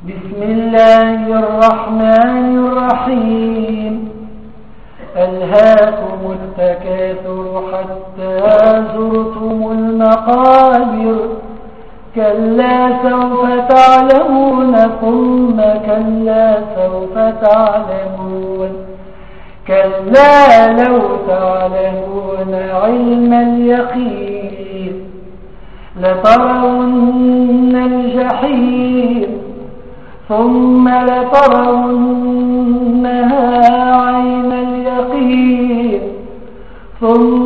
بسم الله الرحمن الرحيم. ألهاكم التكاثر حتى زرتم المقابر، كلا سوف تعلمون ثم كلا سوف تعلمون، كلا لو تعلمون علم اليقين لترون الجحيم ثم لترونها عين اليقين ثم